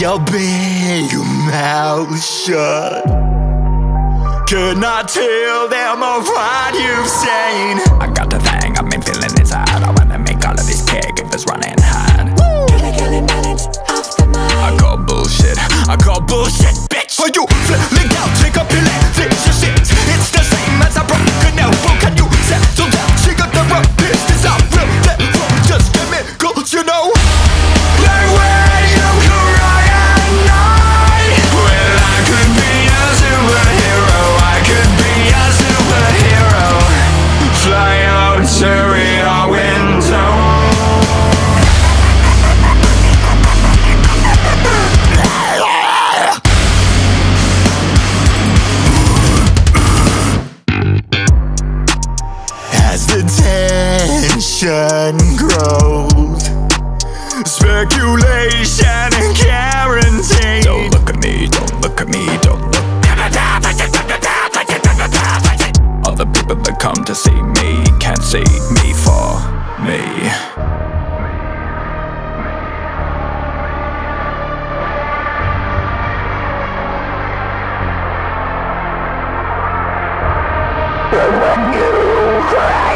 your big mouth shut. Could not tell them of what you've seen. I got the thing I've been feeling inside. I wanna make all of these caregivers running hard. Killing balance off the mind. I call bullshit, bitch. Are you feeling out? Take up your leg, fix your shit. It's the same as a broken elbow. Can you settle down? She got the rough business out. Real that from just chemicals, you know. Like when you cry at night. Well, I could be a superhero. I could be a superhero. Fly out to your window. As the tension grows, speculation and guarantee. Don't look at me, don't look at me, don't look. All the people that come to see me can't see me for me. When you cry